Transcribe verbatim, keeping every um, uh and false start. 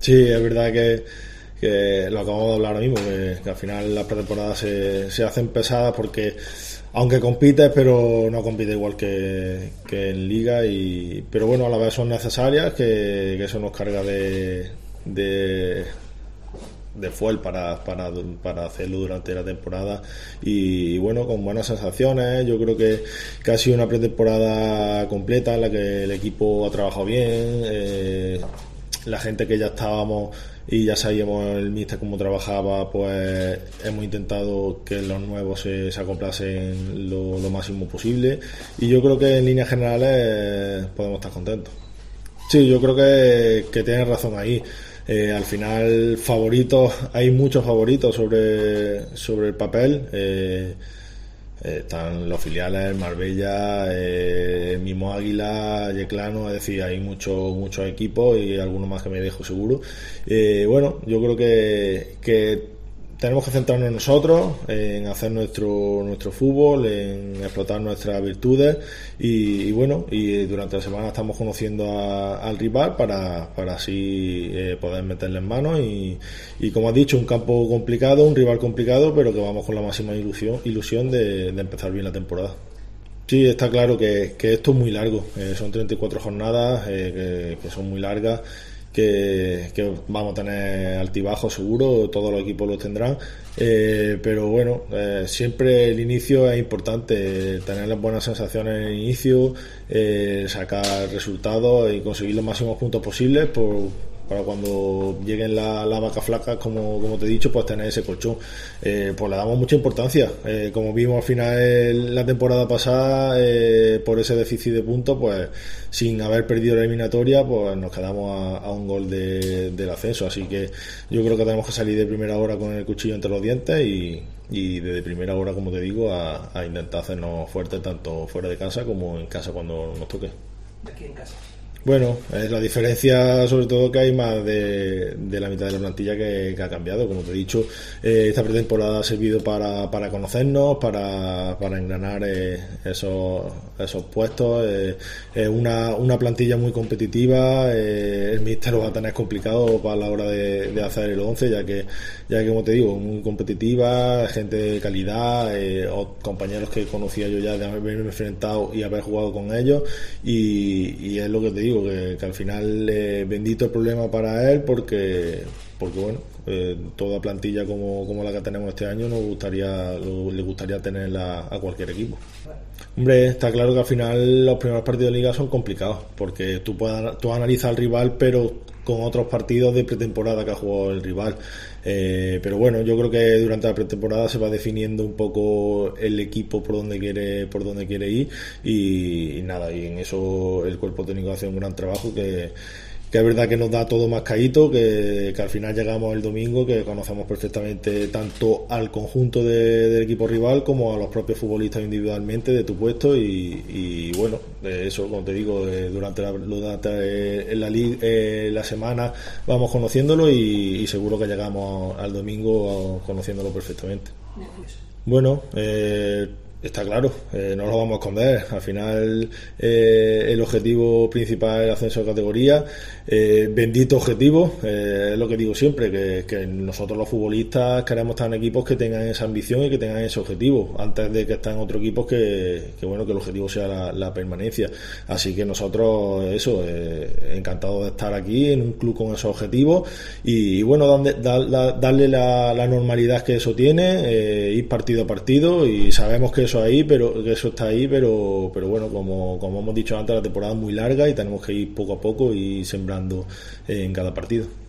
Sí, es verdad que, que lo acabamos de hablar ahora mismo, que, que al final las pretemporadas se, se hacen pesadas porque aunque compites, pero no compites igual que, que en liga, y pero bueno, a la vez son necesarias, que, que eso nos carga de, de de fuel para, para, para hacerlo durante la temporada, y, y bueno, con buenas sensaciones. Yo creo que, que ha sido una pretemporada completa en la que el equipo ha trabajado bien, eh, la gente que ya estábamos y ya sabíamos el míster cómo trabajaba, pues hemos intentado que los nuevos se, se acoplasen lo, lo máximo posible, y yo creo que en líneas generales eh, podemos estar contentos. Sí, yo creo que, que tienes razón ahí. Eh, al final, favoritos, hay muchos favoritos sobre, sobre el papel. Eh, eh, están los filiales, Marbella, eh, el mismo Águila, Yeclano, es decir, hay muchos muchos equipos y algunos más que me dejo seguro. Eh, bueno, yo creo que, que tenemos que centrarnos en nosotros, en hacer nuestro nuestro fútbol, en explotar nuestras virtudes, y, y bueno, y durante la semana estamos conociendo a, al rival para, para así eh, poder meterle en manos, y, y como has dicho, un campo complicado, un rival complicado, pero que vamos con la máxima ilusión ilusión de, de empezar bien la temporada. Sí, está claro que, que esto es muy largo, eh, son treinta y cuatro jornadas eh, que, que son muy largas, que, que vamos a tener altibajos seguro, todos los equipos los tendrán, eh, pero bueno, eh, siempre el inicio es importante, tener las buenas sensaciones en el inicio, eh, sacar resultados y conseguir los máximos puntos posibles por, para cuando lleguen las la vacas flacas, como, como te he dicho, pues tener ese colchón. Eh, pues le damos mucha importancia, eh, como vimos al final el, la temporada pasada, eh, por ese déficit de puntos, pues sin haber perdido la eliminatoria, pues nos quedamos a, a un gol de, del ascenso, así que yo creo que tenemos que salir de primera hora con el cuchillo entre los dientes, y, y desde primera hora, como te digo, a, a intentar hacernos fuertes tanto fuera de casa como en casa cuando nos toque. Aquí en casa. Bueno, es la diferencia sobre todo que hay más de, de la mitad de la plantilla que, que ha cambiado. Como te he dicho, eh, esta pretemporada ha servido para, para conocernos, para, para engranar eh, esos, esos puestos. Es eh, una, una plantilla muy competitiva, eh, el míster lo va a tener complicado para la hora de, de hacer el once, ya que, ya que como te digo, muy competitiva, gente de calidad, eh, o compañeros que conocía yo ya de haberme enfrentado y haber jugado con ellos, y, y es lo que te digo, Que, que al final eh, bendito el problema para él, porque porque bueno, eh, toda plantilla como, como la que tenemos este año nos gustaría lo, le gustaría tenerla a cualquier equipo. Hombre, está claro que al final los primeros partidos de liga son complicados, porque tú puedes tú analizas al rival, pero con otros partidos de pretemporada que ha jugado el rival. Eh, pero bueno, yo creo que durante la pretemporada se va definiendo un poco el equipo por donde quiere por donde quiere ir, y, y nada, y en eso el cuerpo técnico hace un gran trabajo, que que es verdad que nos da todo más caído, que, que al final llegamos el domingo, que conocemos perfectamente tanto al conjunto de, del equipo rival como a los propios futbolistas individualmente de tu puesto, y, y bueno, eso, como te digo, durante la, durante la, eh, la semana vamos conociéndolo, y, y seguro que llegamos al domingo conociéndolo perfectamente. Bueno, eh, está claro, eh, no lo vamos a esconder. Al final eh, el objetivo principal es el ascenso de categoría, eh, bendito objetivo, eh, es lo que digo siempre, que, que nosotros los futbolistas queremos estar en equipos que tengan esa ambición y que tengan ese objetivo, antes de que estén en otros equipos que, que bueno, que el objetivo sea la, la permanencia. Así que nosotros, eso, eh, encantados de estar aquí en un club con esos objetivos, y, y bueno, darle, dar, darle la, la normalidad que eso tiene, eh, ir partido a partido, y sabemos que eso ahí, pero que eso está ahí, pero pero bueno, como, como hemos dicho antes, la temporada es muy larga y tenemos que ir poco a poco y sembrando en cada partido.